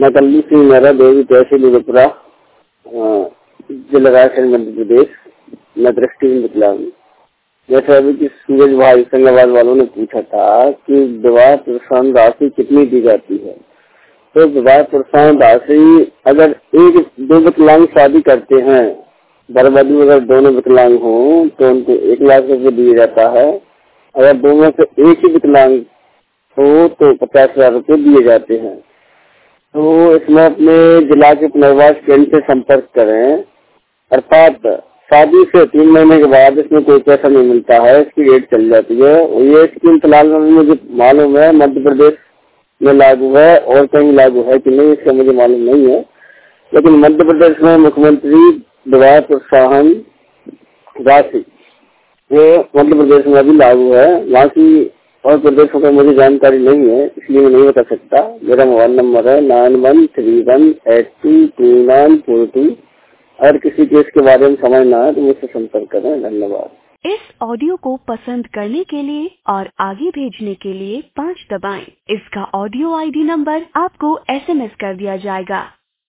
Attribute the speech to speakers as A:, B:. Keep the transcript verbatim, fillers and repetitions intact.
A: मैं कल्लू सिंह मेहरा, देवी तहसील उदयपुरा, जिला रायसेन, मध्य प्रदेश। मैं दृष्टिहीन विकलांग। जैसे अभी की सूरज भाई होशंगाबाद वालों ने पूछा था कि विवाह प्रोत्साहन राशि कितनी दी जाती है, तो विवाह प्रोत्साहन राशि अगर एक दो विकलांग शादी करते हैं, बरबदी अगर दोनों विकलांग हों तो उनको एक लाख रुपए दिया जाता है। अगर दोनों से एक ही विकलांग हो तो पचास हजार रुपये दिए जाते हैं। तो इसमें अपने जिला के पुनर्वास केंद्र से संपर्क करें। अर्थात शादी से तीन महीने के बाद इसमें कोई पैसा नहीं मिलता है, इसकी रेट चल जाती है। ये स्कीम फिलहाल में मुझे मालूम है मध्य प्रदेश में लागू है, और कहीं लागू है कि नहीं इसका मुझे मालूम नहीं है, लेकिन मध्य प्रदेश में मुख्यमंत्री विवाह प्रोत्साहन राशि ये मध्य प्रदेश में अभी लागू है। वहाँ की और प्रदेशों का मुझे जानकारी नहीं है, इसलिए मैं नहीं बता सकता। मेरा मोबाइल नंबर है nine one three one eight two two nine four two. अगर किसी केस के बारे में समझना है तो मुझसे संपर्क करें। धन्यवाद।
B: इस ऑडियो को पसंद करने के लिए और आगे भेजने के लिए पाँच दबाएं। इसका ऑडियो आईडी नंबर आपको एसएमएस कर दिया जाएगा।